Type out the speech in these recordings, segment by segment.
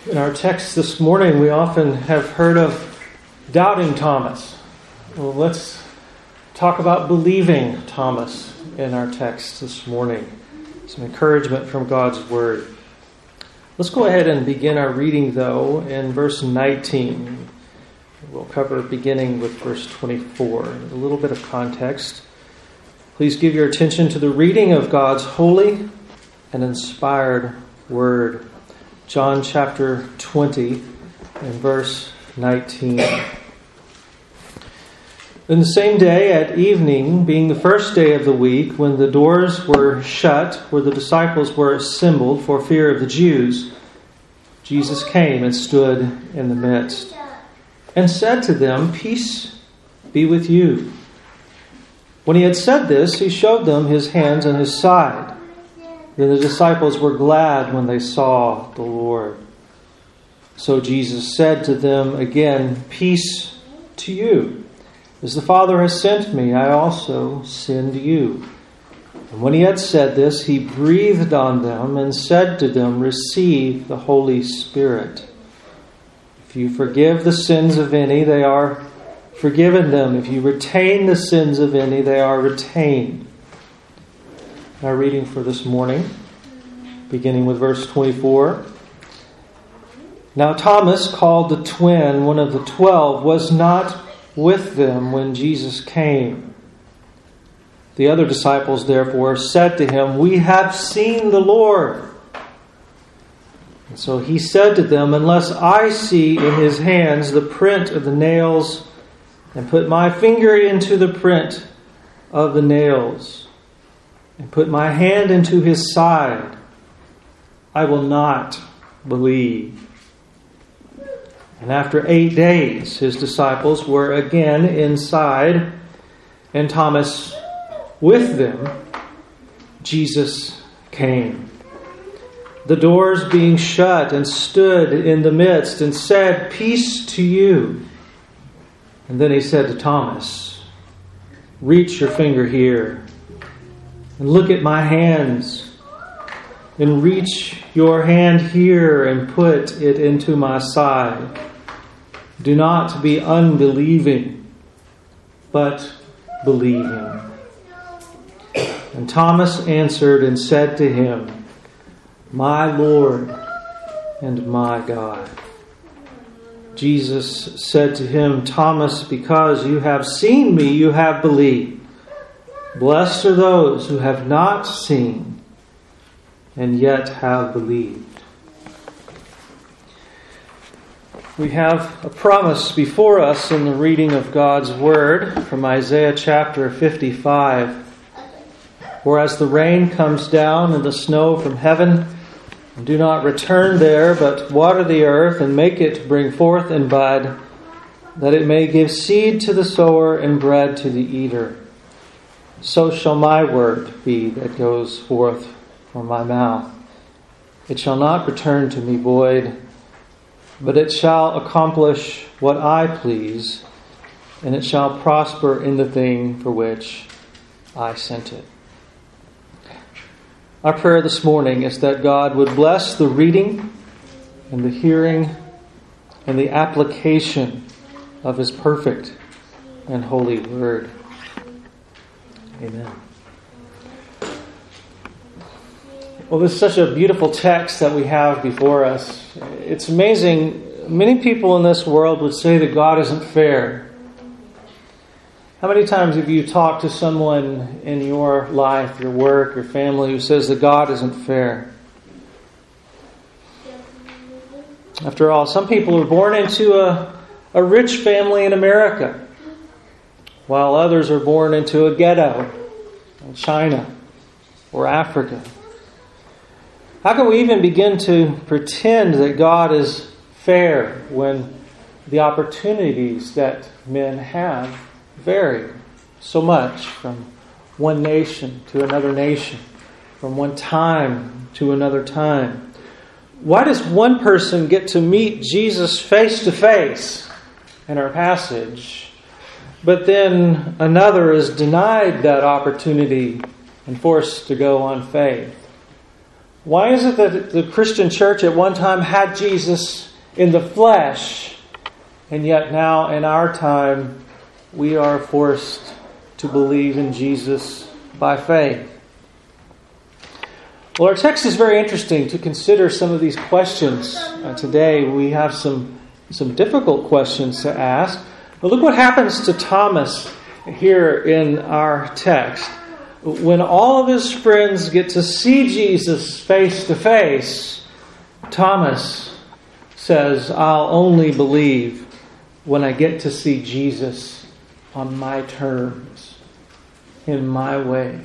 In our text this morning, we often have heard of doubting Thomas. Well, let's talk about believing Thomas in our text this morning. Some encouragement from God's Word. Let's go ahead and begin our reading, though, in verse 19. We'll cover beginning with verse 24. A little bit of context. Please give your attention to the reading of God's holy and inspired Word. John chapter 20 and verse 19. In the same day at evening, being the first day of the week, when the doors were shut, where the disciples were assembled for fear of the Jews, Jesus came and stood in the midst, and said to them, "Peace be with you." When he had said this, he showed them his hands and his side. Then the disciples were glad when they saw the Lord. So Jesus said to them again, "Peace to you. As the Father has sent me, I also send you." And when he had said this, he breathed on them and said to them, "Receive the Holy Spirit. If you forgive the sins of any, they are forgiven them. If you retain the sins of any, they are retained." Our reading for this morning, beginning with verse 24. Now Thomas, called the twin, one of the 12, was not with them when Jesus came. The other disciples, therefore, said to him, "We have seen the Lord." And so he said to them, "Unless I see in his hands the print of the nails, and put my finger into the print of the nails, and put my hand into his side, I will not believe." And after 8 days, his disciples were again inside, and Thomas with them. Jesus came, the doors being shut, and stood in the midst, and said, "Peace to you." And then he said to Thomas, "Reach your finger here, and look at my hands, and reach your hand here and put it into my side. Do not be unbelieving, but believing." And Thomas answered and said to him, "My Lord and my God." Jesus said to him, "Thomas, because you have seen me, you have believed. Blessed are those who have not seen and yet have believed." We have a promise before us in the reading of God's Word from Isaiah chapter 55. "Whereas the rain comes down and the snow from heaven, and do not return there, but water the earth and make it bring forth and bud, that it may give seed to the sower and bread to the eater. So shall my word be that goes forth from my mouth. It shall not return to me void, but it shall accomplish what I please, and it shall prosper in the thing for which I sent it." Our prayer this morning is that God would bless the reading and the hearing and the application of His perfect and holy Word. Amen. Well, this is such a beautiful text that we have before us. It's amazing. Many people in this world would say that God isn't fair. How many times have you talked to someone in your life, your work, your family, who says that God isn't fair? After all, some people are born into a rich family in America, while others are born into a ghetto in China or Africa. How can we even begin to pretend that God is fair when the opportunities that men have vary so much from one nation to another nation, from one time to another time? Why does one person get to meet Jesus face to face in our passage, but then another is denied that opportunity and forced to go on faith? Why is it that the Christian church at one time had Jesus in the flesh, and yet now in our time we are forced to believe in Jesus by faith? Well, our text is very interesting to consider some of these questions. Today we have some difficult questions to ask. But look what happens to Thomas here in our text. When all of his friends get to see Jesus face to face, Thomas says, I'll only believe when I get to see Jesus on my terms, in my way.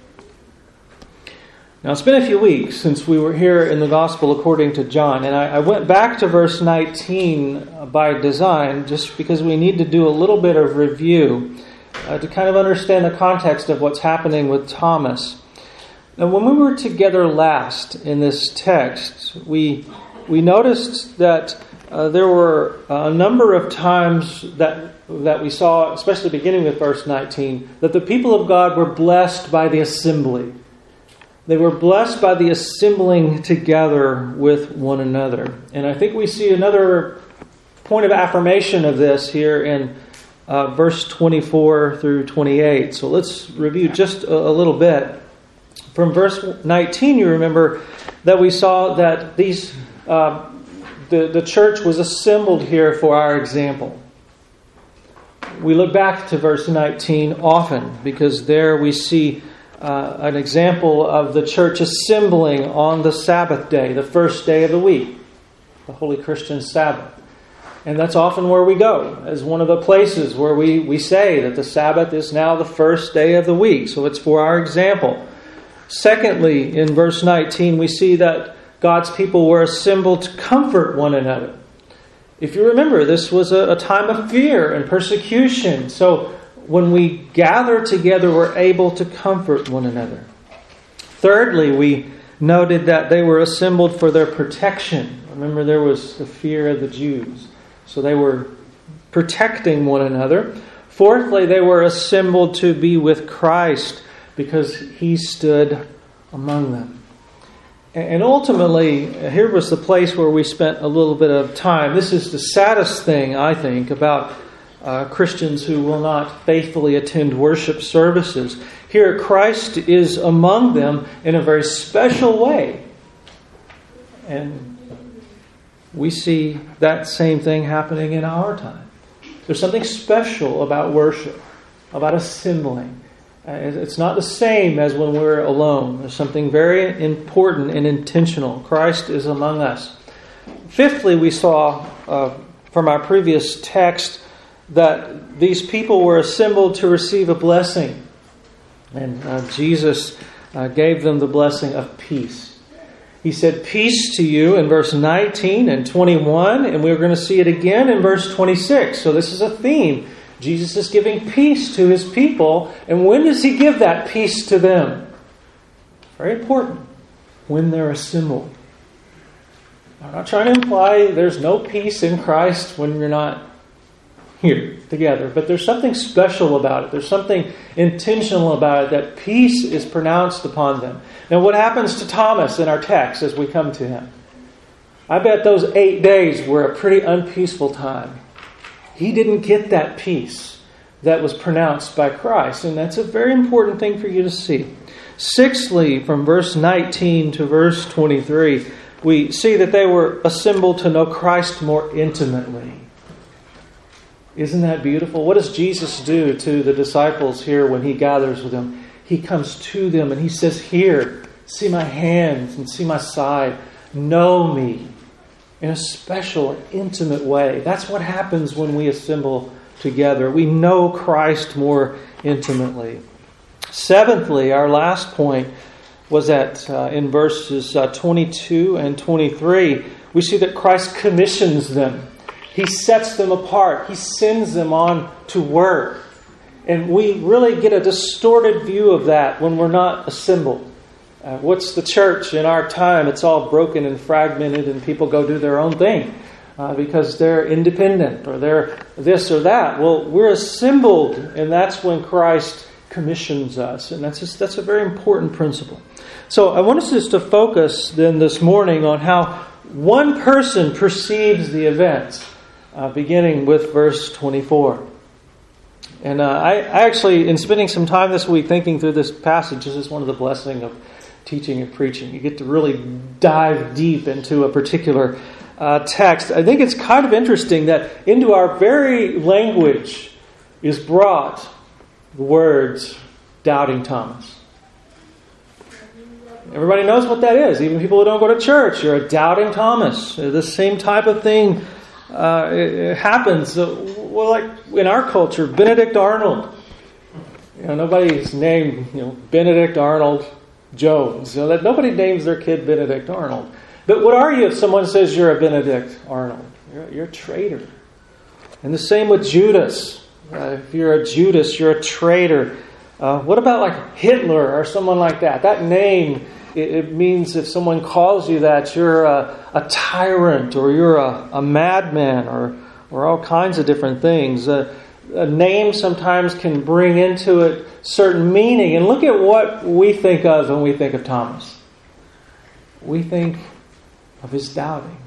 Now, it's been a few weeks since we were here in the Gospel according to John, and I went back to verse 19 by design just because we need to do a little bit of review to kind of understand the context of what's happening with Thomas. Now, when we were together last in this text, we noticed that there were a number of times that we saw, especially beginning with verse 19, that the people of God were blessed by the assembly. They were blessed by the assembling together with one another. And I think we see another point of affirmation of this here in verse 24 through 28. So let's review just a little bit. From verse 19, you remember that we saw that these the church was assembled here for our example. We look back to verse 19 often because there we see an example of the church assembling on the Sabbath day, the first day of the week, the Holy Christian Sabbath. And that's often where we go, as one of the places where we say that the Sabbath is now the first day of the week. So it's for our example. Secondly, in verse 19, we see that God's people were assembled to comfort one another. If you remember, this was a time of fear and persecution. So when we gather together, we're able to comfort one another. Thirdly, we noted that they were assembled for their protection. Remember, there was the fear of the Jews. So they were protecting one another. Fourthly, they were assembled to be with Christ because He stood among them. And ultimately, here was the place where we spent a little bit of time. This is the saddest thing, I think, about Christians who will not faithfully attend worship services. Here, Christ is among them in a very special way. And we see that same thing happening in our time. There's something special about worship, about assembling. It's not the same as when we're alone. There's something very important and intentional. Christ is among us. Fifthly, we saw from our previous text that these people were assembled to receive a blessing. And Jesus gave them the blessing of peace. He said, peace to you in verse 19 and 21, and we're going to see it again in verse 26. So this is a theme. Jesus is giving peace to His people, and when does He give that peace to them? Very important. When they're assembled. I'm not trying to imply there's no peace in Christ when you're not here together, but there's something special about it. There's something intentional about it, that peace is pronounced upon them. Now, what happens to Thomas in our text as we come to him? I bet those 8 days were a pretty unpeaceful time. He didn't get that peace that was pronounced by Christ, and that's a very important thing for you to see. Sixthly, from verse 19 to verse 23, we see that they were assembled to know Christ more intimately. Isn't that beautiful? What does Jesus do to the disciples here when He gathers with them? He comes to them and He says, here, see my hands and see my side. Know me in a special, intimate way. That's what happens when we assemble together. We know Christ more intimately. Seventhly, our last point was that in verses 22 and 23, we see that Christ commissions them. He sets them apart. He sends them on to work. And we really get a distorted view of that when we're not assembled. What's the church in our time? It's all broken and fragmented and people go do their own thing because they're independent or they're this or that. Well, we're assembled, and that's when Christ commissions us. And that's a very important principle. So I want us just to focus then this morning on how one person perceives the events, beginning with verse 24. And I actually, in spending some time this week thinking through this passage, this is one of the blessings of teaching and preaching. You get to really dive deep into a particular text. I think it's kind of interesting that into our very language is brought the words doubting Thomas. Everybody knows what that is. Even people who don't go to church, you're a doubting Thomas. The same type of thing it happens. Well, like in our culture, Benedict Arnold. Nobody's named Benedict Arnold Jones. Nobody names their kid Benedict Arnold. But what are you if someone says you're a Benedict Arnold? You're a traitor. And the same with Judas. If you're a Judas, you're a traitor. What about like Hitler or someone like that? That name, it means if someone calls you that, you're a tyrant or you're a madman or all kinds of different things. A name sometimes can bring into it certain meaning. And look at what we think of when we think of Thomas. We think of his doubting.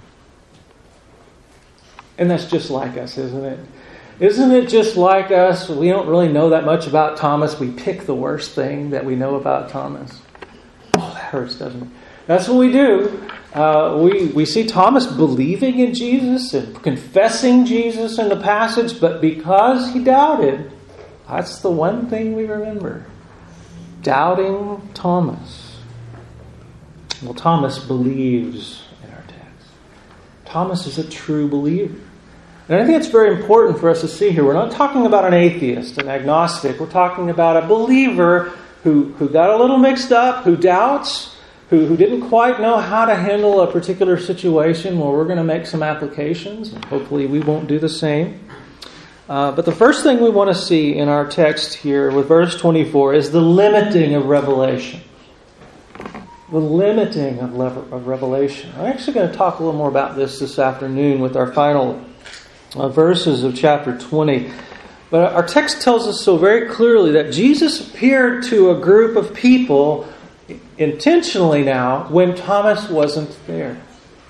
And that's just like us, isn't it? Isn't it just like us? We don't really know that much about Thomas. We pick the worst thing that we know about Thomas. Oh, that hurts, doesn't it? That's what we do. We see Thomas believing in Jesus and confessing Jesus in the passage, but because he doubted, that's the one thing we remember. Doubting Thomas. Well, Thomas believes in our text. Thomas is a true believer. And I think it's very important for us to see here. We're not talking about an atheist, an agnostic. We're talking about a believer who got a little mixed up, who doubts, who didn't quite know how to handle a particular situation. Well, we're going to make some applications, and hopefully we won't do the same. But the first thing we want to see in our text here with verse 24 is the limiting of revelation. The limiting of revelation. I'm actually going to talk a little more about this afternoon with our final verses of chapter 20. But our text tells us so very clearly that Jesus appeared to a group of people intentionally now when Thomas wasn't there.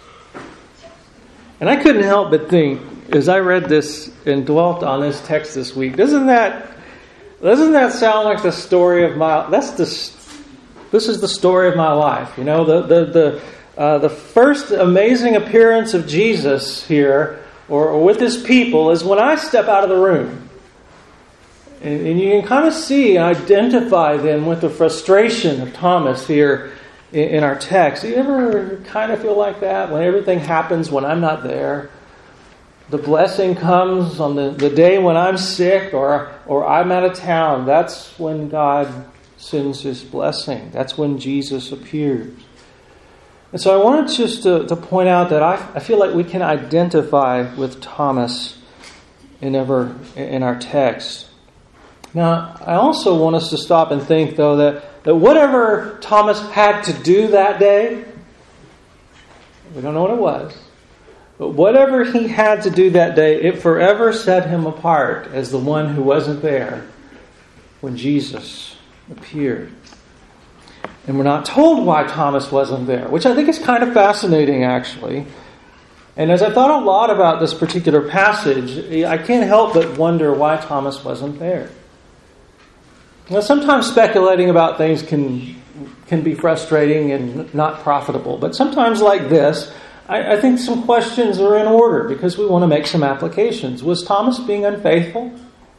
And I couldn't help but think, as I read this and dwelt on this text this week, doesn't that sound like the story of my... This is the story of my life. The first amazing appearance of Jesus here, or with his people, is when I step out of the room. And you can kind of see and identify then with the frustration of Thomas here in our text. Do you ever kind of feel like that when everything happens when I'm not there? The blessing comes on the day when I'm sick or I'm out of town. That's when God sends his blessing. That's when Jesus appears. And so I wanted just to point out that I feel like we can identify with Thomas in our text. Now, I also want us to stop and think, though, that whatever Thomas had to do that day, we don't know what it was, but whatever he had to do that day, it forever set him apart as the one who wasn't there when Jesus appeared. And we're not told why Thomas wasn't there, which I think is kind of fascinating, actually. And as I thought a lot about this particular passage, I can't help but wonder why Thomas wasn't there. Now, sometimes speculating about things can be frustrating and not profitable. But sometimes like this, I think some questions are in order because we want to make some applications. Was Thomas being unfaithful?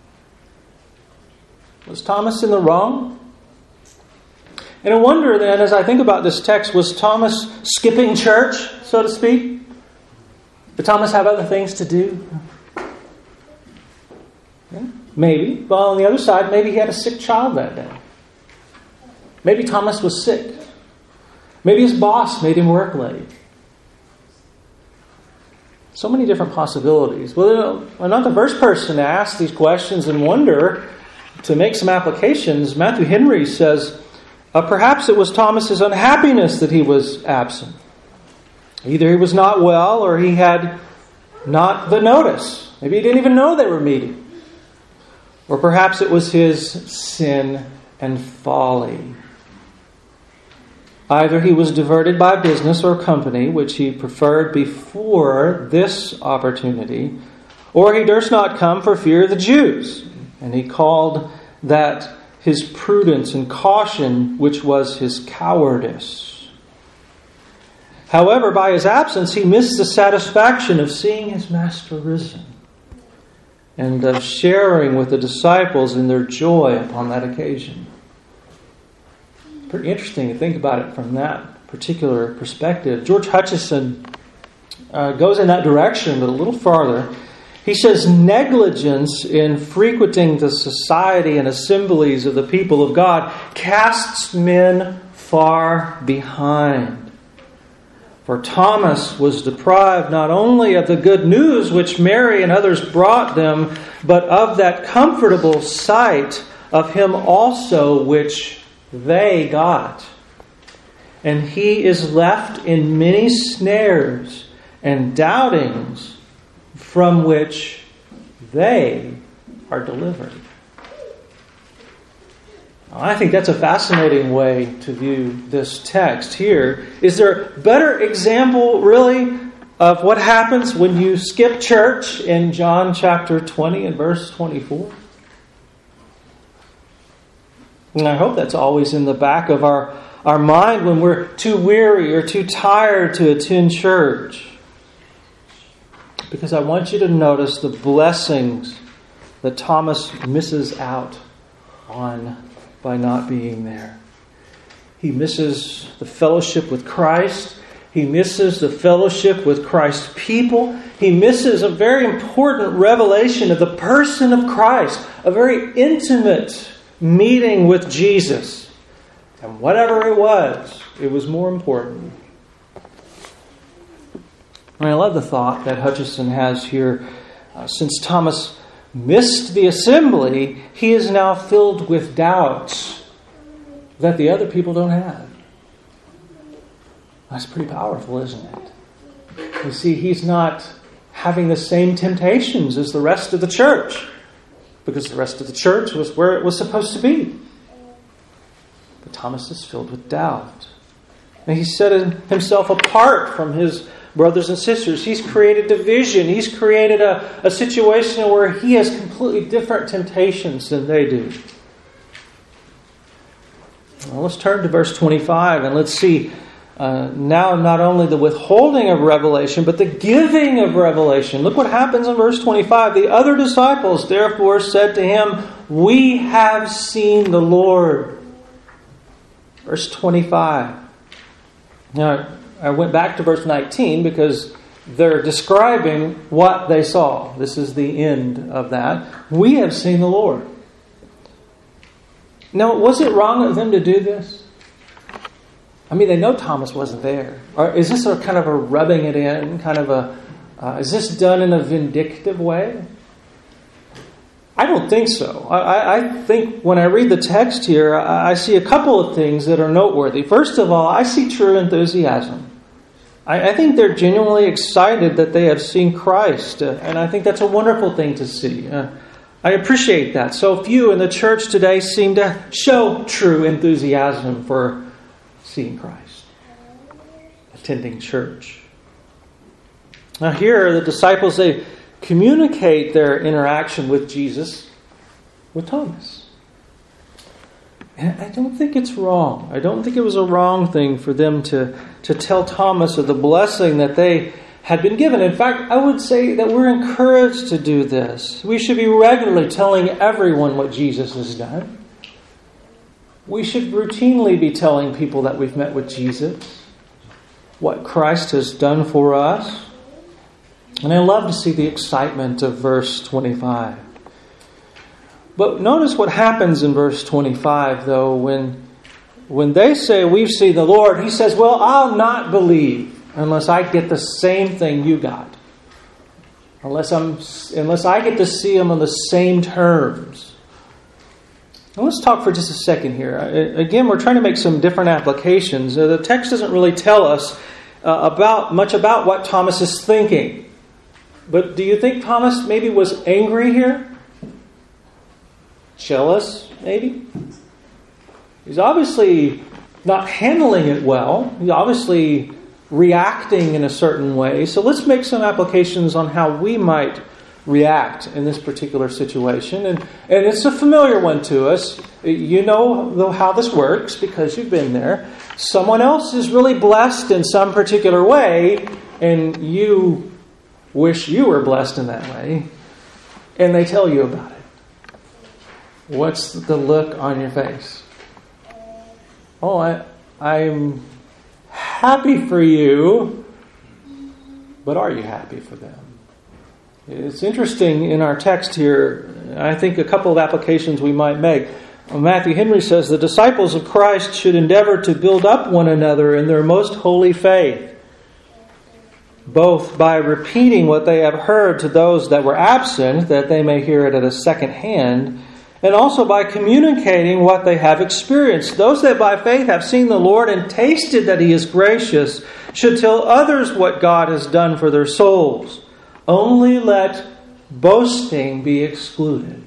Was Thomas in the wrong? And I wonder then, as I think about this text, was Thomas skipping church, so to speak? Did Thomas have other things to do? Yeah, maybe. But on the other side, maybe he had a sick child that day. Maybe Thomas was sick. Maybe his boss made him work late. So many different possibilities. Well, I'm not the first person to ask these questions and wonder, to make some applications. Matthew Henry says, perhaps it was Thomas's unhappiness that he was absent. Either he was not well or he had not the notice. Maybe he didn't even know they were meeting. Or perhaps it was his sin and folly. Either he was diverted by business or company, which he preferred before this opportunity, or he durst not come for fear of the Jews. And he called that his prudence and caution, which was his cowardice. However, by his absence, he missed the satisfaction of seeing his master risen and of sharing with the disciples in their joy upon that occasion. Pretty interesting to think about it from that particular perspective. George Hutcheson goes in that direction, but a little farther. He says, negligence in frequenting the society and assemblies of the people of God casts men far behind. For Thomas was deprived not only of the good news which Mary and others brought them, but of that comfortable sight of him also which they got. And he is left in many snares and doubtings from which they are delivered. I think that's a fascinating way to view this text here. Is there a better example, really, of what happens when you skip church in John chapter 20 and verse 24? And I hope that's always in the back of our mind when we're too weary or too tired to attend church. Because I want you to notice the blessings that Thomas misses out on by not being there. He misses the fellowship with Christ. He misses the fellowship with Christ's people. He misses a very important revelation of the person of Christ, a very intimate meeting with Jesus. And whatever it was more important. And I love the thought that Hutcheson has here. Since Thomas missed the assembly, he is now filled with doubts that the other people don't have. That's pretty powerful, isn't it? You see, he's not having the same temptations as the rest of the church, because the rest of the church was where it was supposed to be. But Thomas is filled with doubt. And he set himself apart from his brothers and sisters. He's created division. He's created a situation where he has completely different temptations than they do. Well, let's turn to verse 25 and let's see now not only the withholding of revelation, but the giving of revelation. Look what happens in verse 25. The other disciples therefore said to him, "We have seen the Lord." Verse 25. Now, I went back to verse 19 because they're describing what they saw. This is the end of that. We have seen the Lord. Now, was it wrong of them to do this? I mean, they know Thomas wasn't there. Or is this a kind of a rubbing it in? Is this done in a vindictive way? I don't think so. I think when I read the text here, I see a couple of things that are noteworthy. First of all, I see true enthusiasm. I think they're genuinely excited that they have seen Christ. And I think that's a wonderful thing to see. I appreciate that. So few in the church today seem to show true enthusiasm for seeing Christ, attending church. Now here, the disciples, they communicate their interaction with Jesus with Thomas. And I don't think it's wrong. I don't think it was a wrong thing for them to tell Thomas of the blessing that they had been given. In fact, I would say that we're encouraged to do this. We should be regularly telling everyone what Jesus has done. We should routinely be telling people that we've met with Jesus, what Christ has done for us. And I love to see the excitement of verse 25. But notice what happens in verse 25, though, when they say, "We've seen the Lord," he says, "Well, I'll not believe unless I get the same thing you got. Unless I get to see him on the same terms." Now let's talk for just a second here. Again, we're trying to make some different applications. The text doesn't really tell us much about what Thomas is thinking. But do you think Thomas maybe was angry here? Jealous, maybe? He's obviously not handling it well. He's obviously reacting in a certain way. So let's make some applications on how we might react in this particular situation. And it's a familiar one to us. You know how this works because you've been there. Someone else is really blessed in some particular way, and you wish you were blessed in that way, and they tell you about it. What's the look on your face? Oh, I'm happy for you, but are you happy for them? It's interesting in our text here, I think a couple of applications we might make. Matthew Henry says, the disciples of Christ should endeavor to build up one another in their most holy faith, both by repeating what they have heard to those that were absent, that they may hear it at a second hand, and also by communicating what they have experienced. Those that by faith have seen the Lord and tasted that He is gracious should tell others what God has done for their souls. Only let boasting be excluded.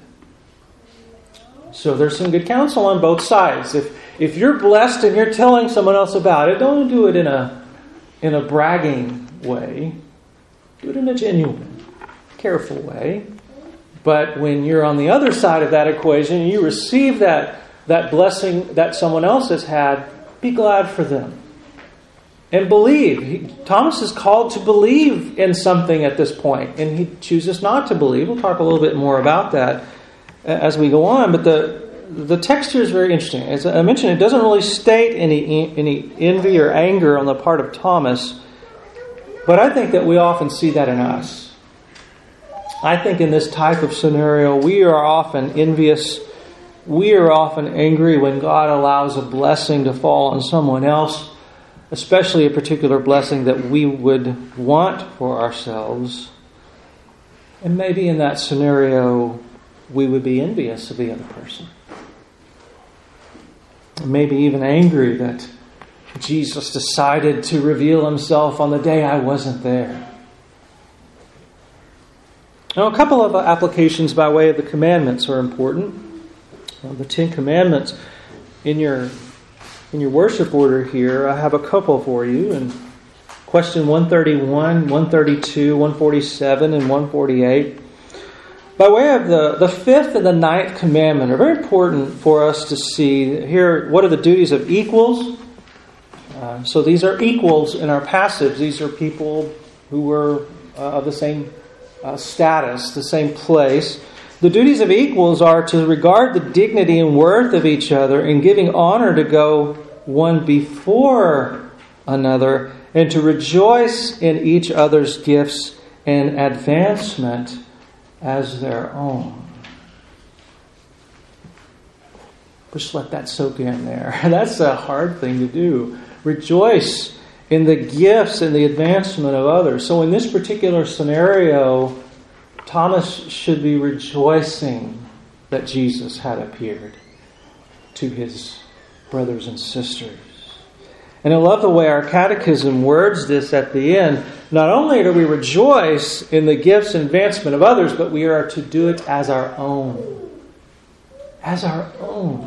So there's some good counsel on both sides. If you're blessed and you're telling someone else about it, don't do it in a bragging way. Do it in a genuine, careful way. But when you're on the other side of that equation and you receive that blessing that someone else has had, be glad for them. And believe. Thomas is called to believe in something at this point, and he chooses not to believe. We'll talk a little bit more about that as we go on. But the text here is very interesting. As I mentioned, it doesn't really state any envy or anger on the part of Thomas, but I think that we often see that in us. I think in this type of scenario, we are often envious. We are often angry when God allows a blessing to fall on someone else, especially a particular blessing that we would want for ourselves. And maybe in that scenario, we would be envious of the other person. Maybe even angry that Jesus decided to reveal Himself on the day I wasn't there. Now, a couple of applications by way of the commandments are important. The Ten Commandments in your worship order here, I have a couple for you. And question 131, 132, 147, and 148. By way of the fifth and the ninth commandment are very important for us to see here. What are the duties of equals? So these are equals in our passage. These are people who were of the same status, the same place. The duties of equals are to regard the dignity and worth of each other and giving honor to go one before another and to rejoice in each other's gifts and advancement as their own. Just let that soak in there. That's a hard thing to do. Rejoice in the gifts and the advancement of others. So in this particular scenario, Thomas should be rejoicing that Jesus had appeared to his brothers and sisters. And I love the way our catechism words this at the end. Not only do we rejoice in the gifts and advancement of others, but we are to do it as our own. As our own.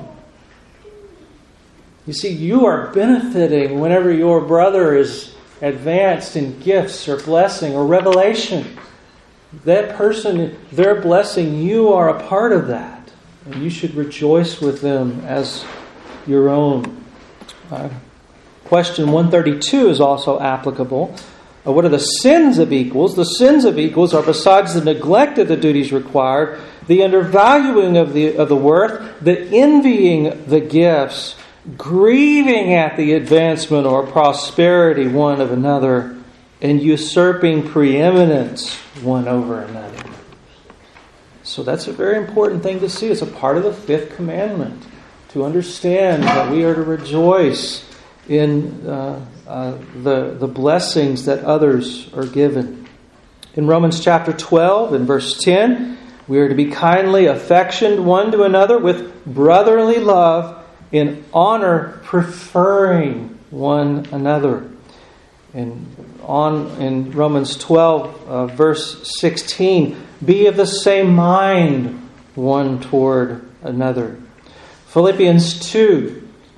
You see, you are benefiting whenever your brother is advanced in gifts or blessing or revelation. That person, their blessing, you are a part of that. And you should rejoice with them as your own. Question 132 is also applicable. What are the sins of equals? The sins of equals are, besides the neglect of the duties required, the undervaluing of the worth, the envying the gifts, grieving at the advancement or prosperity one of another, and usurping preeminence one over another. So that's a very important thing to see. It's a part of the fifth commandment, to understand that we are to rejoice in the blessings that others are given. In Romans chapter 12, in verse 10, we are to be kindly affectioned one to another with brotherly love, in honor preferring one another. And on in Romans 12, verse 16, be of the same mind one toward another. Philippians 2,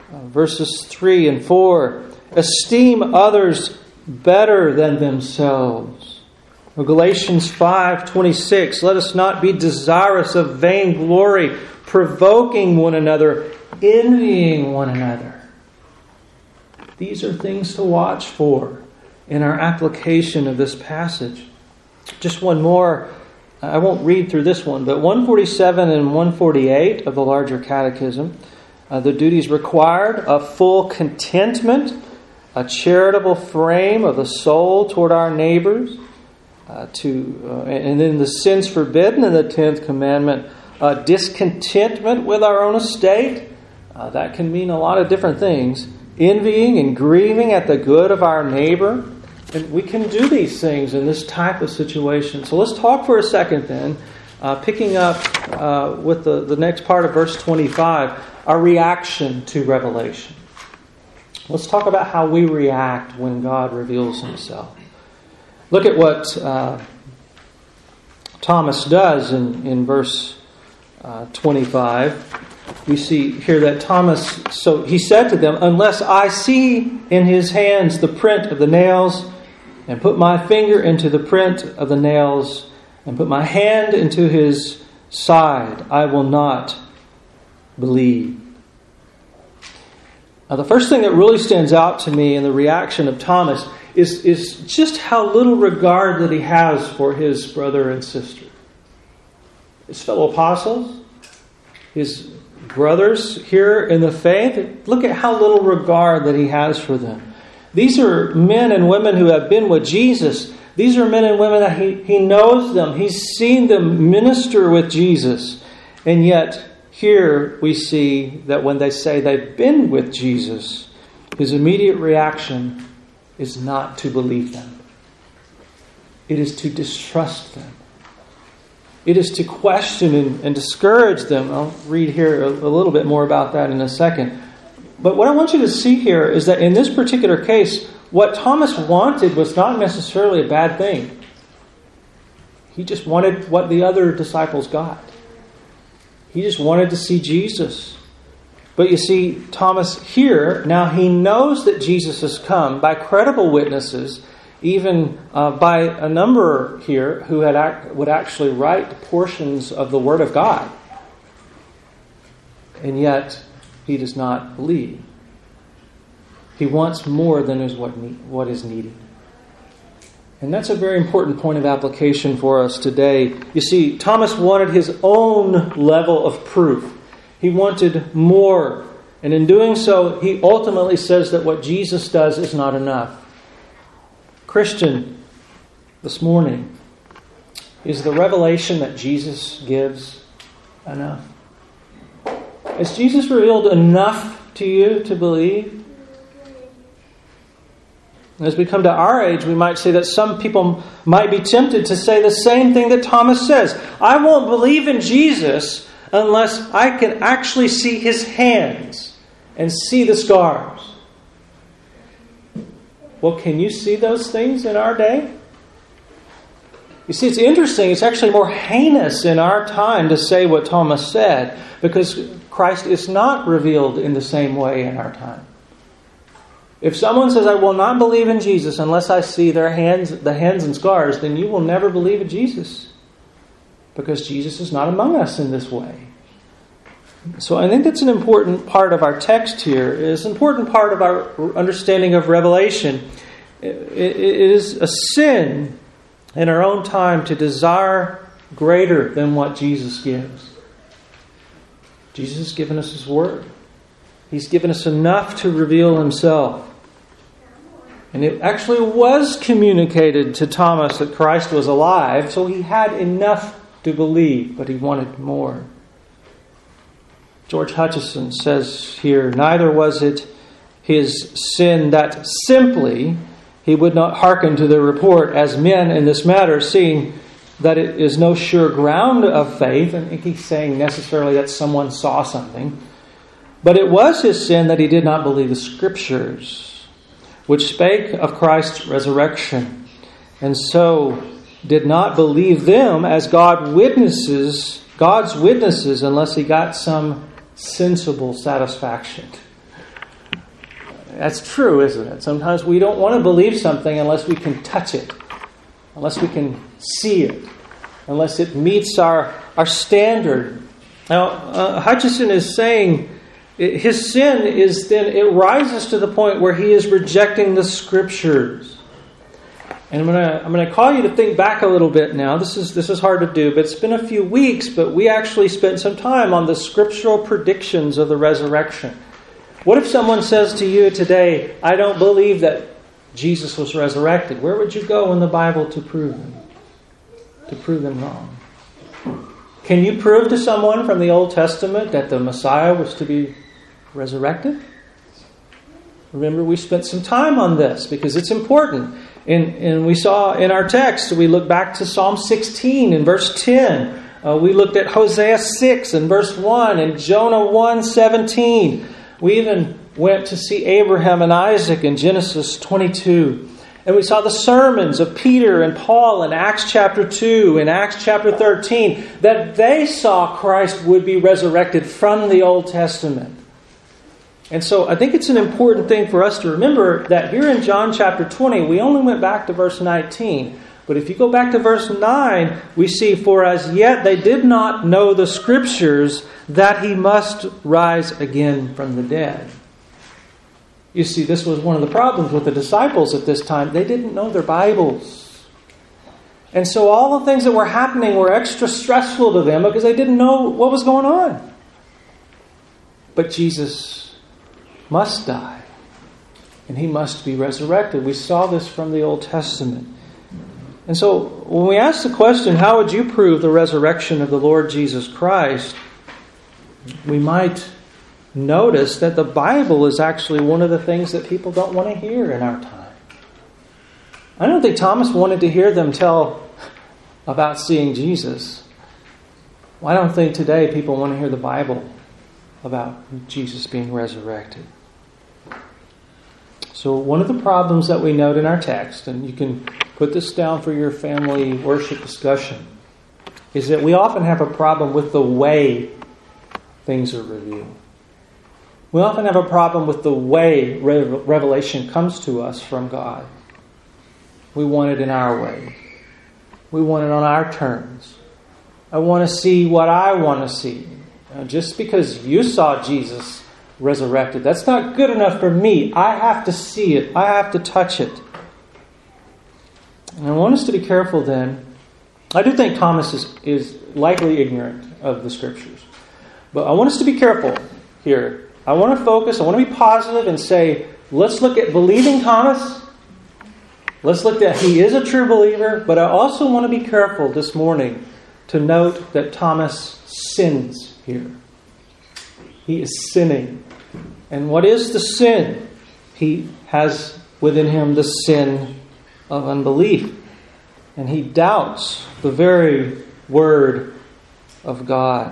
Verses 3 and 4. Esteem others better than themselves. Galatians 5:26. Let us not be desirous of vain glory, provoking one another, envying one another. These are things to watch for in our application of this passage. Just one more. I won't read through this one, but 147 and 148 of the larger catechism. The duties required: a full contentment, a charitable frame of the soul toward our neighbors, and then the sins forbidden in the 10th commandment, discontentment with our own estate. That can mean a lot of different things. Envying and grieving at the good of our neighbor. And we can do these things in this type of situation. So let's talk for a second then, picking up with the next part of verse 25, our reaction to revelation. Let's talk about how we react when God reveals Himself. Look at what Thomas does in verse 25. We see here that Thomas, so he said to them, "Unless I see in his hands the print of the nails, and put my finger into the print of the nails, and put my hand into his side, I will not believe." Now, the first thing that really stands out to me in the reaction of Thomas is just how little regard that he has for his brother and sister. His fellow apostles, his brothers here in the faith. Look at how little regard that he has for them. These are men and women who have been with Jesus. These are men and women that he knows them. He's seen them minister with Jesus. And yet, here we see that when they say they've been with Jesus, his immediate reaction is not to believe them. It is to distrust them. It is to question and discourage them. I'll read here a little bit more about that in a second. But what I want you to see here is that in this particular case, what Thomas wanted was not necessarily a bad thing. He just wanted what the other disciples got. He just wanted to see Jesus. But you see, Thomas here, now he knows that Jesus has come by credible witnesses, even by a number here who would actually write portions of the Word of God. And yet, he does not believe. He wants more than what is needed. And that's a very important point of application for us today. You see, Thomas wanted his own level of proof. He wanted more. And in doing so, he ultimately says that what Jesus does is not enough. Christian, this morning, is the revelation that Jesus gives enough? Has Jesus revealed enough to you to believe? As we come to our age, we might say that some people might be tempted to say the same thing that Thomas says. I won't believe in Jesus unless I can actually see His hands and see the scars. Well, can you see those things in our day? You see, it's interesting. It's actually more heinous in our time to say what Thomas said, because Christ is not revealed in the same way in our time. If someone says, I will not believe in Jesus unless I see the hands and scars, then you will never believe in Jesus, because Jesus is not among us in this way. So I think that's an important part of our text here. It's an important part of our understanding of Revelation. It is a sin in our own time to desire greater than what Jesus gives. Jesus has given us His Word. He's given us enough to reveal Himself. And it actually was communicated to Thomas that Christ was alive, so he had enough to believe, but he wanted more. George Hutchison says here, neither was it his sin that simply he would not hearken to the report as men in this matter, seeing that it is no sure ground of faith. And he's saying necessarily that someone saw something. But it was his sin that he did not believe the Scriptures, which spake of Christ's resurrection, and so did not believe them as God's witnesses, unless he got some sensible satisfaction. That's true, isn't it? Sometimes we don't want to believe something unless we can touch it, unless we can see it, unless it meets our standard. Now, Hutcheson is saying his sin is then, it rises to the point where he is rejecting the Scriptures. And I'm going to call you to think back a little bit now. This is hard to do, but it's been a few weeks, but we actually spent some time on the scriptural predictions of the resurrection. What if someone says to you today, I don't believe that Jesus was resurrected? Where would you go in the Bible to prove them wrong? Can you prove to someone from the Old Testament that the Messiah was to be resurrected? Remember, we spent some time on this because it's important. And we saw in our text, we look back to Psalm 16 in verse 10. We looked at Hosea 6 in verse 1 and Jonah 1:17. We even went to see Abraham and Isaac in Genesis 22. And we saw the sermons of Peter and Paul in Acts chapter 2 and Acts chapter 13, that they saw Christ would be resurrected from the Old Testament. And so I think it's an important thing for us to remember that here in John chapter 20, we only went back to verse 19. But if you go back to verse 9, we see, for as yet they did not know the Scriptures that he must rise again from the dead. You see, this was one of the problems with the disciples at this time. They didn't know their Bibles. And so all the things that were happening were extra stressful to them because they didn't know what was going on. But Jesus must die, and he must be resurrected. We saw this from the Old Testament. And so when we ask the question, how would you prove the resurrection of the Lord Jesus Christ? We might notice that the Bible is actually one of the things that people don't want to hear in our time. I don't think Thomas wanted to hear them tell about seeing Jesus. I don't think today people want to hear the Bible about Jesus being resurrected. So one of the problems that we note in our text, and you can put this down for your family worship discussion, is that we often have a problem with the way things are revealed. We often have a problem with the way revelation comes to us from God. We want it in our way. We want it on our terms. I want to see what I want to see. Now, just because you saw Jesus resurrected, that's not good enough for me. I have to see it. I have to touch it. And I want us to be careful then. I do think Thomas is likely ignorant of the Scriptures. But I want us to be careful here. I want to focus, I want to be positive and say, let's look at believing Thomas. Let's look at he is a true believer. But I also want to be careful this morning to note that Thomas sins here. He is sinning. And what is the sin? He has within him the sin of unbelief. And he doubts the very word of God.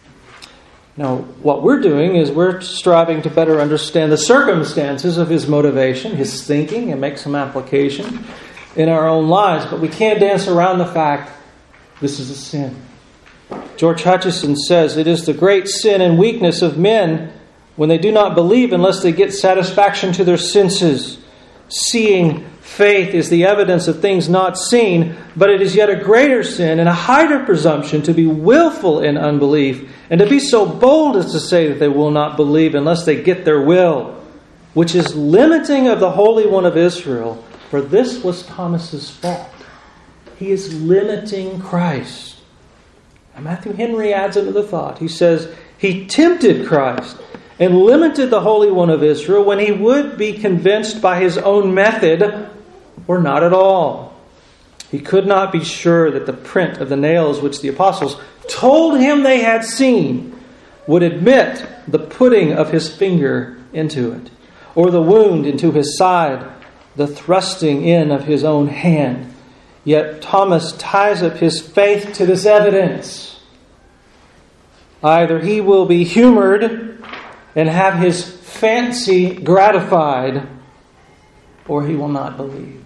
Now, what we're doing is we're striving to better understand the circumstances of his motivation, his thinking, and make some application in our own lives. But we can't dance around the fact this is a sin. George Hutcheson says, it is the great sin and weakness of men when they do not believe unless they get satisfaction to their senses. Seeing faith is the evidence of things not seen, but it is yet a greater sin and a higher presumption to be willful in unbelief and to be so bold as to say that they will not believe unless they get their will, which is limiting of the Holy One of Israel, for this was Thomas's fault. He is limiting Christ. And Matthew Henry adds into the thought. He says, he tempted Christ and limited the Holy One of Israel when he would be convinced by his own method or not at all. He could not be sure that the print of the nails which the apostles told him they had seen would admit the putting of his finger into it, or the wound into his side, the thrusting in of his own hand. Yet Thomas ties up his faith to this evidence. Either he will be humored and have his fancy gratified, or he will not believe.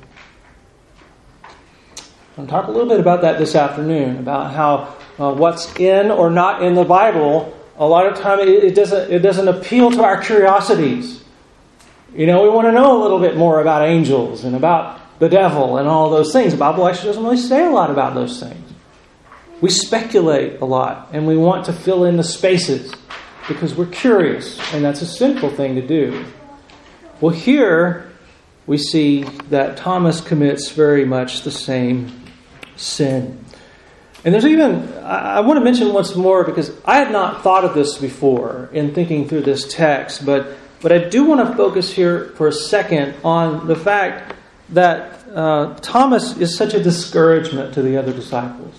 I'll talk a little bit about that this afternoon, about how what's in or not in the Bible, a lot of time it doesn't appeal to our curiosities. We want to know a little bit more about angels and about the devil and all those things. The Bible actually doesn't really say a lot about those things. We speculate a lot, and we want to fill in the spaces because we're curious, and that's a sinful thing to do. Well, here we see that Thomas commits very much the same sin. And there's even, I want to mention once more, because I had not thought of this before in thinking through this text, but I do want to focus here for a second on the fact that Thomas is such a discouragement to the other disciples.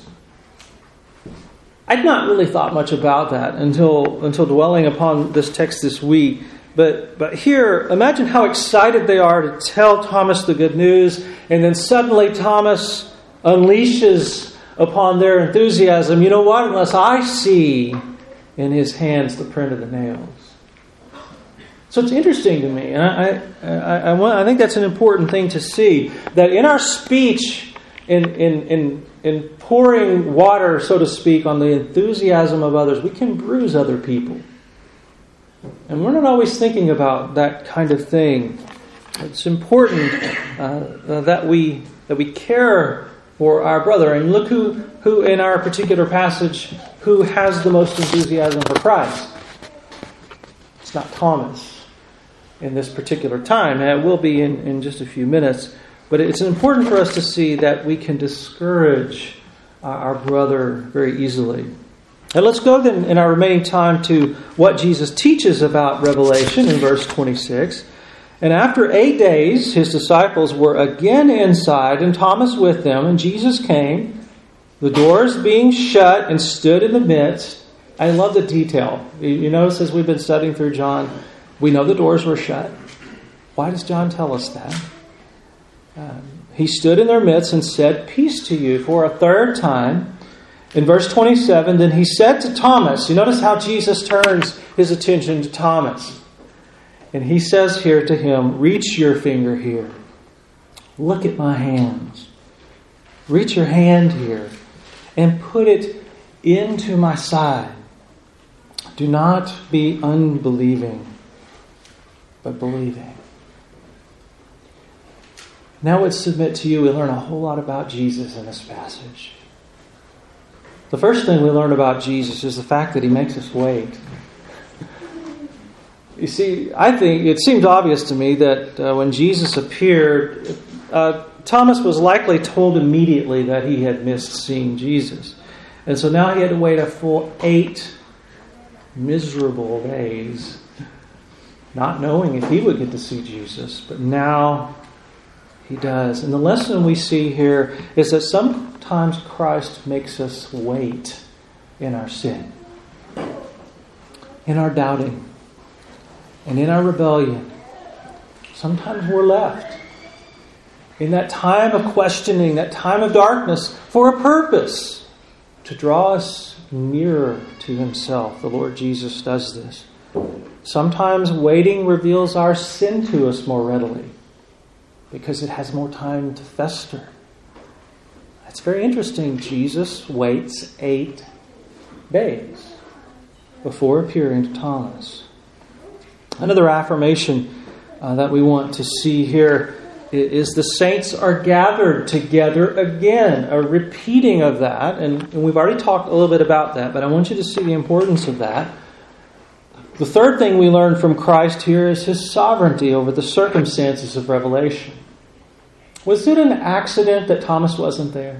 I'd not really thought much about that until dwelling upon this text this week. But here, imagine how excited they are to tell Thomas the good news, and then suddenly Thomas unleashes upon their enthusiasm, you know what, unless I see in his hands the print of the nails. So it's interesting to me, and I think that's an important thing to see, that in our speech, in pouring water, so to speak, on the enthusiasm of others, we can bruise other people. And we're not always thinking about that kind of thing. It's important that we care for our brother. And look who in our particular passage, who has the most enthusiasm for Christ. It's not Thomas in this particular time. And it will be in just a few minutes. But it's important for us to see that we can discourage our brother very easily. And let's go then in our remaining time to what Jesus teaches about Revelation in verse 26. And after 8 days, his disciples were again inside, and Thomas with them, and Jesus came, the doors being shut, and stood in the midst. I love the detail. You notice as we've been studying through John, we know the doors were shut. Why does John tell us that? He stood in their midst and said, "Peace to you," for a third time. In verse 27, then he said to Thomas, you notice how Jesus turns his attention to Thomas. And he says here to him, "Reach your finger here. Look at my hands. Reach your hand here and put it into my side. Do not be unbelieving, but believing." Now I would submit to you, we learn a whole lot about Jesus in this passage. The first thing we learn about Jesus is the fact that he makes us wait. You see, I think it seems obvious to me that when Jesus appeared, Thomas was likely told immediately that he had missed seeing Jesus. And so now he had to wait a full 8 miserable days, not knowing if he would get to see Jesus. But now he does. And the lesson we see here is that sometimes Christ makes us wait in our sin, in our doubting, and in our rebellion. Sometimes we're left in that time of questioning, that time of darkness, for a purpose, to draw us nearer to himself. The Lord Jesus does this. Sometimes waiting reveals our sin to us more readily, because it has more time to fester. It's very interesting. Jesus waits 8 days before appearing to Thomas. Another affirmation that we want to see here is the saints are gathered together again, a repeating of that. And we've already talked a little bit about that, but I want you to see the importance of that. The third thing we learn from Christ here is his sovereignty over the circumstances of Revelation. Was it an accident that Thomas wasn't there?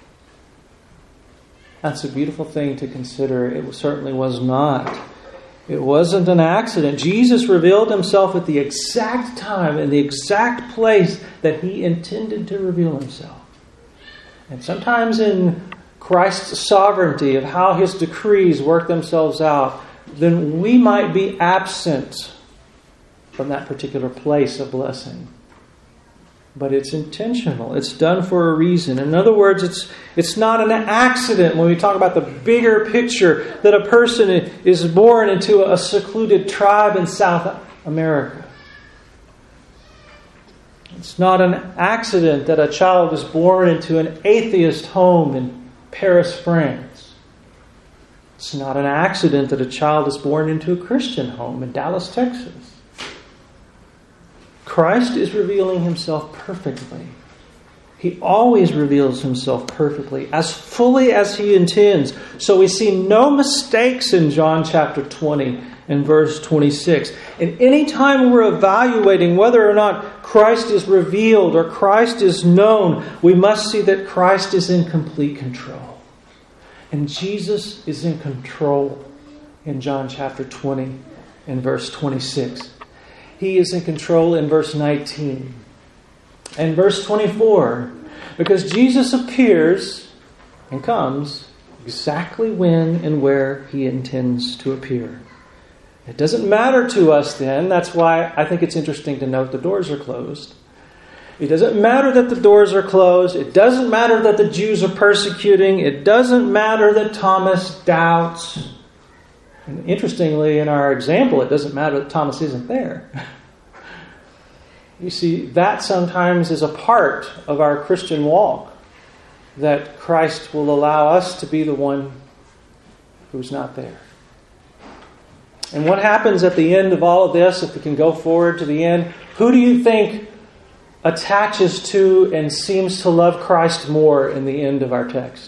That's a beautiful thing to consider. It certainly was not. It wasn't an accident. Jesus revealed himself at the exact time and the exact place that he intended to reveal himself. And sometimes in Christ's sovereignty of how his decrees work themselves out, then we might be absent from that particular place of blessing. But it's intentional. It's done for a reason. In other words, it's not an accident when we talk about the bigger picture that a person is born into a secluded tribe in South America. It's not an accident that a child is born into an atheist home in Paris, France. It's not an accident that a child is born into a Christian home in Dallas, Texas. Christ is revealing himself perfectly. He always reveals himself perfectly, as fully as he intends. So we see no mistakes in John chapter 20 and verse 26. And any time we're evaluating whether or not Christ is revealed or Christ is known, we must see that Christ is in complete control. And Jesus is in control in John chapter 20 and verse 26. He is in control in verse 19. And verse 24, because Jesus appears and comes exactly when and where he intends to appear. It doesn't matter to us then. That's why I think it's interesting to note the doors are closed. It doesn't matter that the doors are closed. It doesn't matter that the Jews are persecuting. It doesn't matter that Thomas doubts. And interestingly, in our example, it doesn't matter that Thomas isn't there. You see, that sometimes is a part of our Christian walk, that Christ will allow us to be the one who's not there. And what happens at the end of all of this, if we can go forward to the end, who do you think attaches to and seems to love Christ more in the end of our text?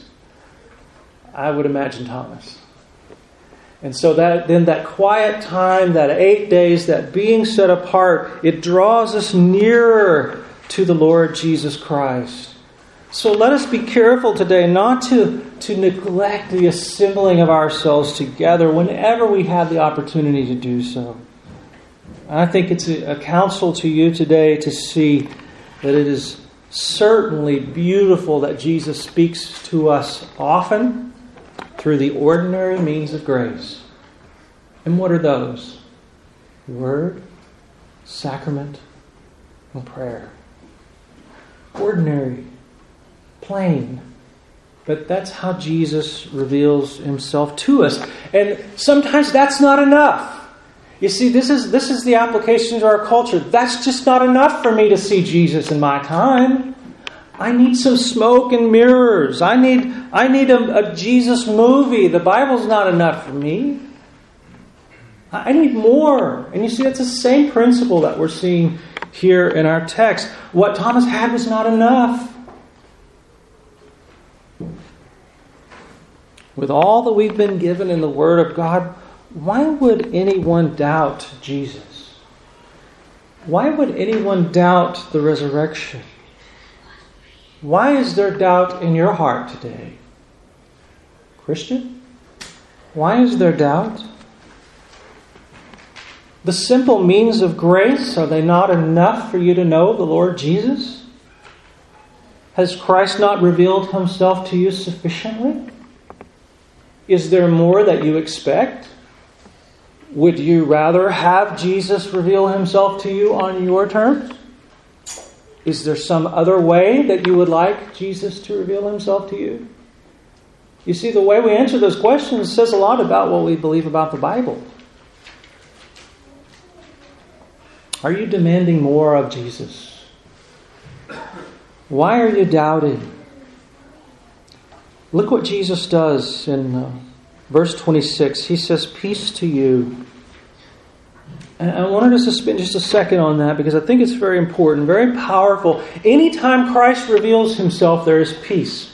I would imagine Thomas. And so that quiet time, that 8 days, that being set apart, it draws us nearer to the Lord Jesus Christ. So let us be careful today not to neglect the assembling of ourselves together whenever we have the opportunity to do so. I think it's a counsel to you today to see that it is certainly beautiful that Jesus speaks to us often through the ordinary means of grace. And what are those? Word, sacrament, and prayer. Ordinary, plain. But that's how Jesus reveals himself to us. And sometimes that's not enough. You see, this is the application to our culture. That's just not enough for me to see Jesus in my time. I need some smoke and mirrors. I need a Jesus movie. The Bible's not enough for me. I need more. And you see, it's the same principle that we're seeing here in our text. What Thomas had was not enough. With all that we've been given in the Word of God, why would anyone doubt Jesus? Why would anyone doubt the resurrection? Why is there doubt in your heart today? Christian? Why is there doubt? The simple means of grace, are they not enough for you to know the Lord Jesus? Has Christ not revealed himself to you sufficiently? Is there more that you expect? Would you rather have Jesus reveal himself to you on your terms? Is there some other way that you would like Jesus to reveal himself to you? You see, the way we answer those questions says a lot about what we believe about the Bible. Are you demanding more of Jesus? Why are you doubting? Look what Jesus does in verse 26. He says, "Peace to you." And I wanted us to spend just a second on that because I think it's very important, very powerful. Anytime Christ reveals himself, there is peace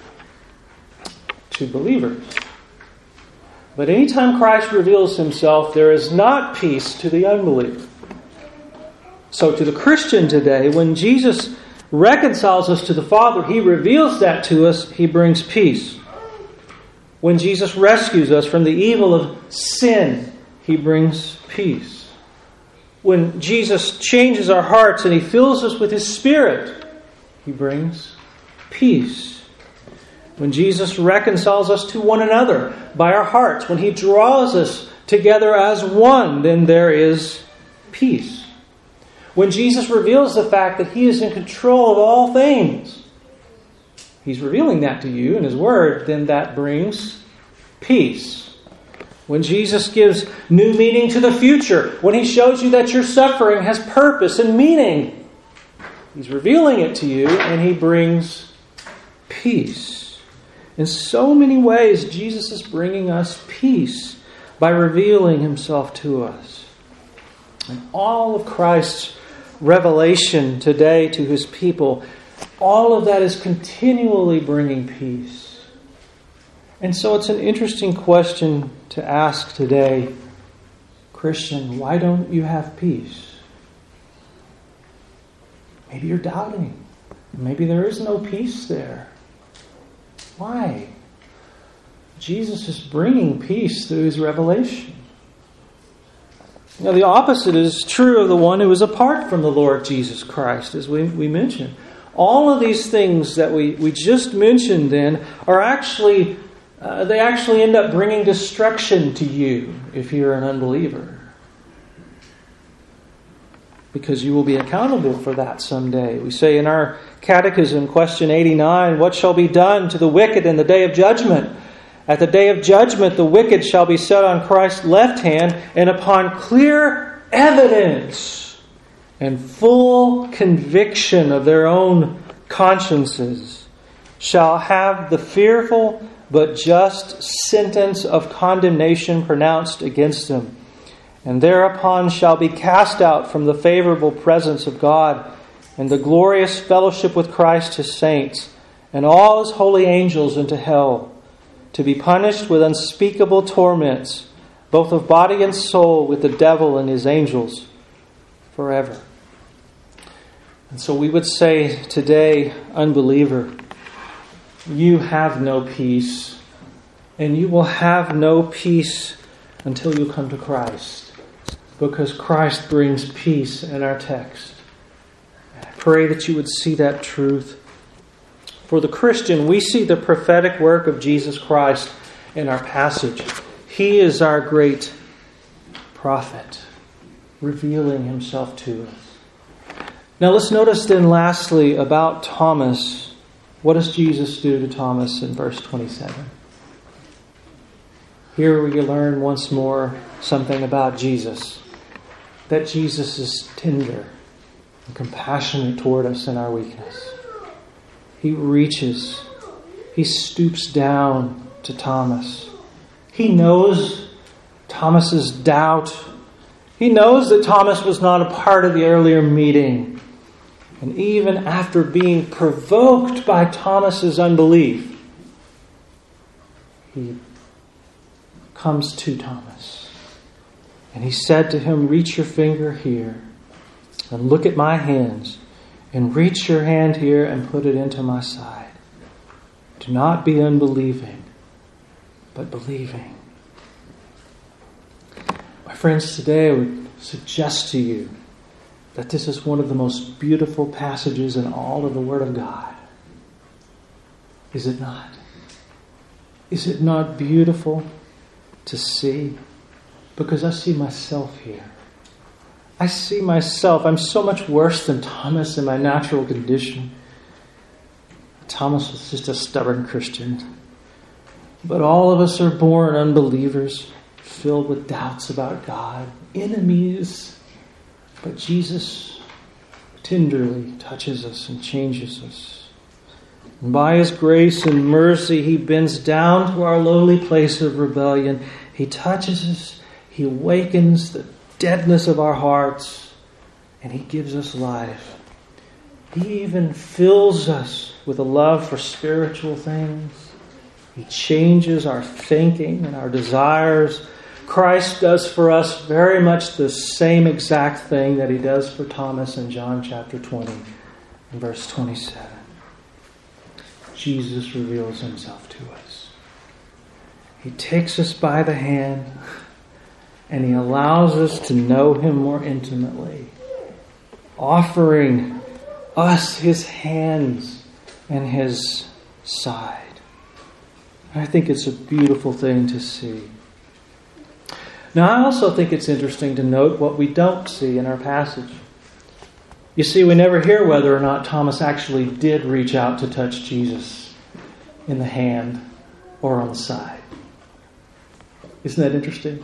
to believers. But anytime Christ reveals himself, there is not peace to the unbeliever. So to the Christian today, when Jesus reconciles us to the Father, he reveals that to us, he brings peace. When Jesus rescues us from the evil of sin, he brings peace. When Jesus changes our hearts and he fills us with his Spirit, he brings peace. When Jesus reconciles us to one another by our hearts, when he draws us together as one, then there is peace. When Jesus reveals the fact that he is in control of all things, he's revealing that to you in his word, then that brings peace. When Jesus gives new meaning to the future, when he shows you that your suffering has purpose and meaning, he's revealing it to you and he brings peace. In so many ways, Jesus is bringing us peace by revealing himself to us. And all of Christ's revelation today to His people, all of that is continually bringing peace. And so it's an interesting question to ask today, Christian, why don't you have peace? Maybe you're doubting. Maybe there is no peace there. Why? Jesus is bringing peace through His revelation. Now, the opposite is true of the one who is apart from the Lord Jesus Christ, as we mentioned. All of these things that we just mentioned then are actually, they actually end up bringing destruction to you if you're an unbeliever. Because you will be accountable for that someday. We say in our catechism, question 89, what shall be done to the wicked in the day of judgment? At the day of judgment, the wicked shall be set on Christ's left hand, and upon clear evidence and full conviction of their own consciences shall have the fearful but just sentence of condemnation pronounced against them. And thereupon shall be cast out from the favorable presence of God and the glorious fellowship with Christ His saints and all His holy angels into hell, to be punished with unspeakable torments, both of body and soul, with the devil and his angels forever. And so we would say today, unbeliever, you have no peace, and you will have no peace until you come to Christ. Because Christ brings peace in our text. I pray that you would see that truth. For the Christian, we see the prophetic work of Jesus Christ in our passage. He is our great prophet, revealing Himself to us. Now let's notice then lastly about Thomas. What does Jesus do to Thomas in verse 27? Here we learn once more something about Jesus. That Jesus is tender and compassionate toward us in our weakness. He reaches. He stoops down to Thomas. He knows Thomas's doubt. He knows that Thomas was not a part of the earlier meeting. And even after being provoked by Thomas's unbelief, He comes to Thomas. And He said to him, reach your finger here and look at my hands, and reach your hand here and put it into my side. Do not be unbelieving, but believing. My friends, today I would suggest to you that this is one of the most beautiful passages in all of the Word of God. Is it not? Is it not beautiful to see? Because I see myself here. I see myself. I'm so much worse than Thomas in my natural condition. Thomas was just a stubborn Christian. But all of us are born unbelievers, filled with doubts about God, enemies. But Jesus tenderly touches us and changes us. And by His grace and mercy, He bends down to our lowly place of rebellion. He touches us. He awakens the deadness of our hearts, and He gives us life. He even fills us with a love for spiritual things. He changes our thinking and our desires. Christ does for us very much the same exact thing that He does for Thomas in John chapter 20 and verse 27. Jesus reveals Himself to us. He takes us by the hand, and He allows us to know Him more intimately, offering us His hands and His side. I think it's a beautiful thing to see. Now, I also think it's interesting to note what we don't see in our passage. You see, we never hear whether or not Thomas actually did reach out to touch Jesus in the hand or on the side. Isn't that interesting?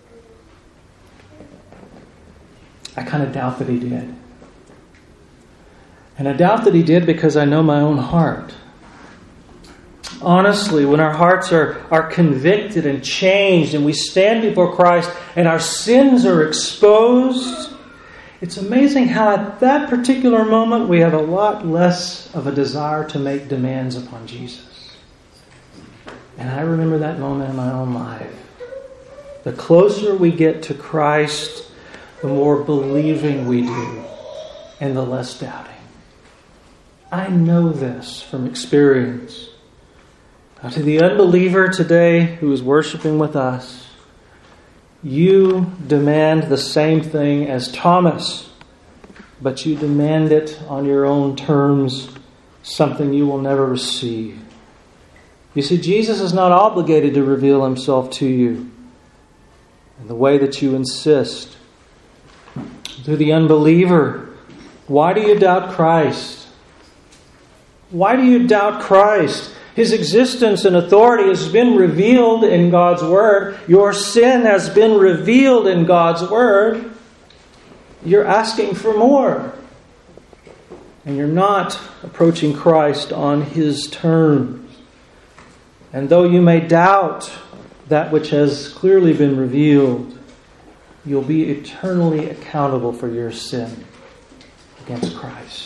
I kind of doubt that he did. And I doubt that he did because I know my own heart. Honestly, when our hearts are convicted and changed and we stand before Christ and our sins are exposed, It's amazing how at that particular moment we have a lot less of a desire to make demands upon Jesus. And I remember that moment in my own life. The closer we get to Christ, the more believing we do and the less doubting. I know this from experience. Now, to the unbeliever today who is worshiping with us, you demand the same thing as Thomas, but you demand it on your own terms, something you will never receive. You see, Jesus is not obligated to reveal himself to you in the way that you insist. To the unbeliever, why do you doubt Christ? Why do you doubt Christ? His existence and authority has been revealed in God's Word. Your sin has been revealed in God's Word. You're asking for more. And you're not approaching Christ on His terms. And though you may doubt that which has clearly been revealed, you'll be eternally accountable for your sin against Christ.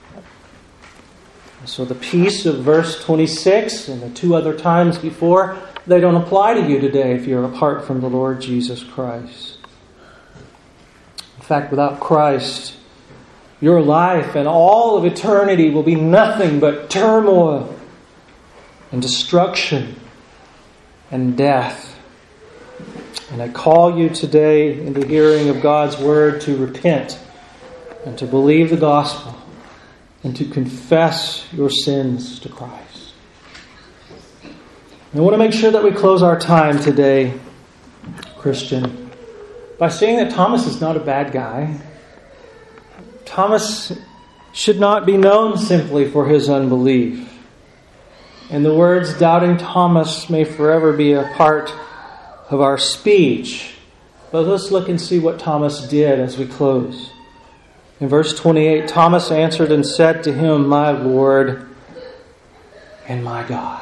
So the peace of verse 26 and the two other times before, they don't apply to you today if you're apart from the Lord Jesus Christ. In fact, without Christ, your life and all of eternity will be nothing but turmoil and destruction and death. And I call you today in the hearing of God's Word to repent and to believe the gospel and to confess your sins to Christ. And I want to make sure that we close our time today, Christian, by saying that Thomas is not a bad guy. Thomas should not be known simply for his unbelief. And the words doubting Thomas may forever be a part of our speech. But let's look and see what Thomas did as we close. In verse 28, Thomas answered and said to him, "My Lord and my God."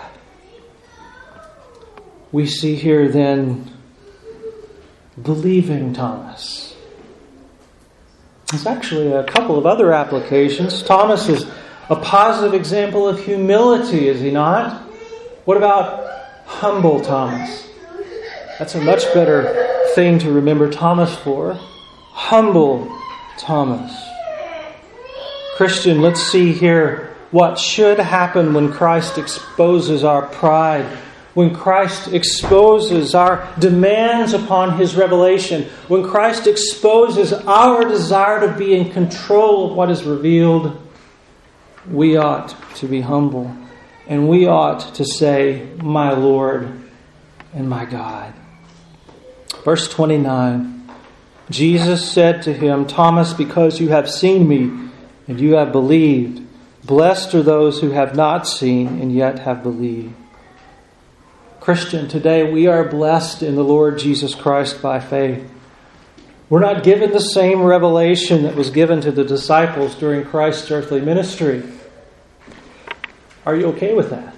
We see here then believing Thomas. There's actually a couple of other applications. Thomas is a positive example of humility, is he not? What about humble Thomas? That's a much better thing to remember Thomas for. Humble Thomas. Christian, let's see here what should happen when Christ exposes our pride, when Christ exposes our demands upon His revelation, when Christ exposes our desire to be in control of what is revealed. We ought to be humble, and we ought to say, "My Lord and my God." Verse 29, Jesus said to him, "Thomas, because you have seen me and you have believed, blessed are those who have not seen and yet have believed." Christian, today we are blessed in the Lord Jesus Christ by faith. We're not given the same revelation that was given to the disciples during Christ's earthly ministry. Are you okay with that?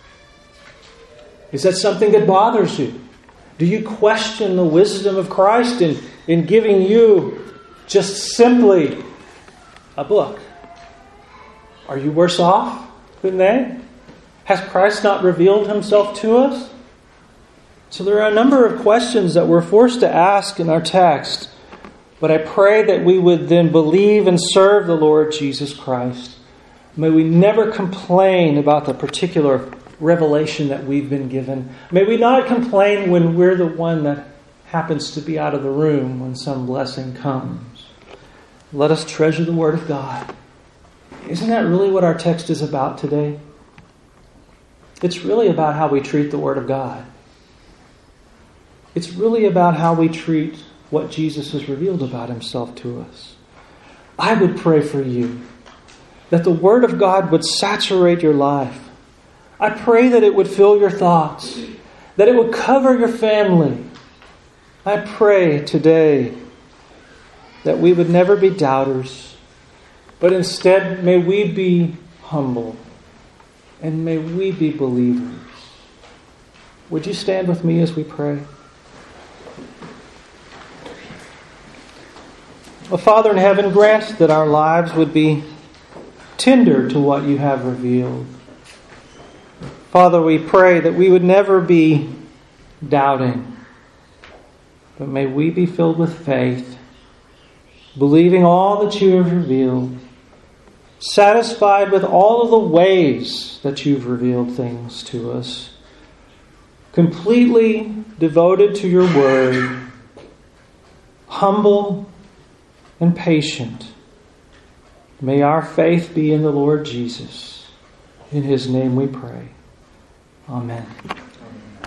Is that something that bothers you? Do you question the wisdom of Christ in giving you just simply a book? Are you worse off than they? Has Christ not revealed Himself to us? So there are a number of questions that we're forced to ask in our text. But I pray that we would then believe and serve the Lord Jesus Christ. May we never complain about the particular revelation that we've been given. May we not complain when we're the one that happens to be out of the room when some blessing comes. Let us treasure the Word of God. Isn't that really what our text is about today? It's really about how we treat the Word of God. It's really about how we treat what Jesus has revealed about Himself to us. I would pray for you that the Word of God would saturate your life. I pray that it would fill your thoughts, that it would cover your family. I pray today that we would never be doubters, but instead may we be humble and may we be believers. Would you stand with me as we pray? Oh, Father in heaven, grant that our lives would be tender to what you have revealed. Father, we pray that we would never be doubting, but may we be filled with faith, believing all that you have revealed, satisfied with all of the ways that you've revealed things to us, completely devoted to your word, humble and patient. May our faith be in the Lord Jesus. In his name we pray. Amen.